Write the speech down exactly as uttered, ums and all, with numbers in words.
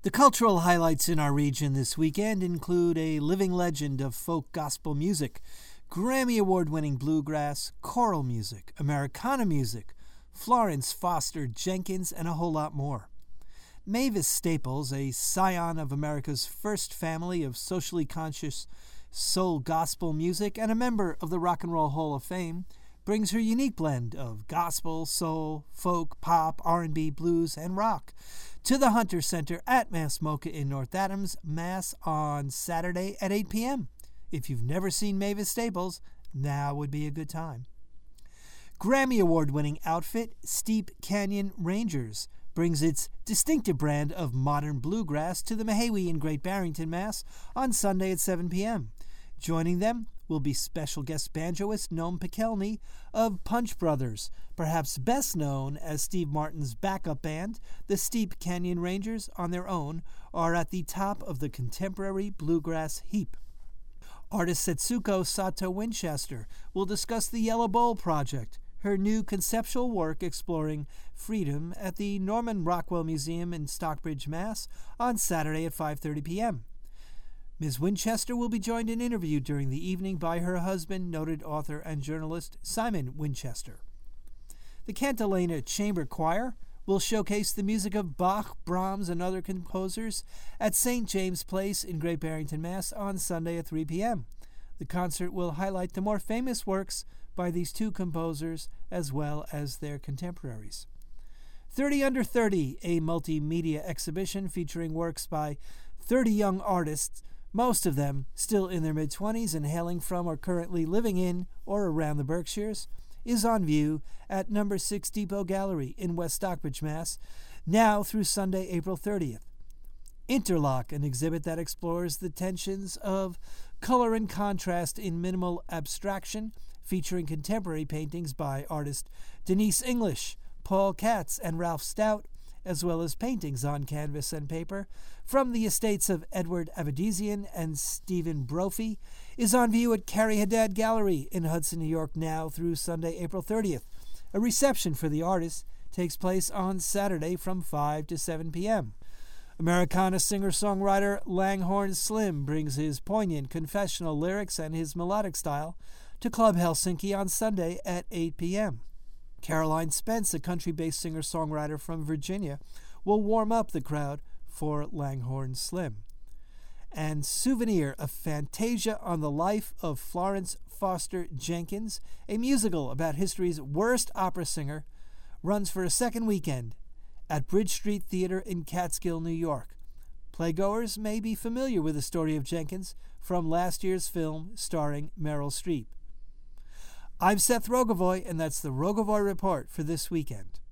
The cultural highlights in our region this weekend include a living legend of folk gospel music, Grammy Award-winning bluegrass, choral music, Americana music, Florence Foster Jenkins, and a whole lot more. Mavis Staples, a scion of America's first family of socially conscious soul gospel music and a member of the Rock and Roll Hall of Fame, brings her unique blend of gospel, soul, folk, pop, R and B, blues, and rock to the Hunter Center at Mass Mocha in North Adams, Mass on Saturday at eight p.m. If you've never seen Mavis Staples, now would be a good time. Grammy Award-winning outfit Steep Canyon Rangers brings its distinctive brand of modern bluegrass to the Mahawi in Great Barrington, Mass on Sunday at seven p.m. Joining them will be special guest banjoist Noam Pikelny of Punch Brothers, perhaps best known as Steve Martin's backup band. The Steep Canyon Rangers, on their own, are at the top of the contemporary bluegrass heap. Artist Setsuko Sato Winchester will discuss the Yellow Bowl Project, her new conceptual work exploring freedom, at the Norman Rockwell Museum in Stockbridge, Mass on Saturday at five thirty p.m. Miz Winchester will be joined and interviewed during the evening by her husband, noted author and journalist Simon Winchester. The Cantilena Chamber Choir will showcase the music of Bach, Brahms, and other composers at Saint James Place in Great Barrington, Mass on Sunday at three p.m. The concert will highlight the more famous works by these two composers as well as their contemporaries. thirty under thirty, a multimedia exhibition featuring works by thirty young artists, most of them still in their mid-twenties and hailing from or currently living in or around the Berkshires, is on view at number six Depot Gallery in West Stockbridge, Mass, now through Sunday, April thirtieth. Interlock, an exhibit that explores the tensions of color and contrast in minimal abstraction, featuring contemporary paintings by artist Denise English, Paul Katz, and Ralph Stout, as well as paintings on canvas and paper from the estates of Edward Avedisian and Stephen Brophy, is on view at Carrie Haddad Gallery in Hudson, New York, now through Sunday, April thirtieth. A reception for the artist takes place on Saturday from five to seven p.m. Americana singer-songwriter Langhorne Slim brings his poignant confessional lyrics and his melodic style to Club Helsinki on Sunday at eight p.m. Caroline Spence, a country-based singer-songwriter from Virginia, will warm up the crowd for Langhorne Slim. And Souvenir, a fantasia on the life of Florence Foster Jenkins, a musical about history's worst opera singer, runs for a second weekend at Bridge Street Theater in Catskill, New York. Playgoers may be familiar with the story of Jenkins from last year's film starring Meryl Streep. I'm Seth Rogovoy, and that's the Rogovoy Report for this weekend.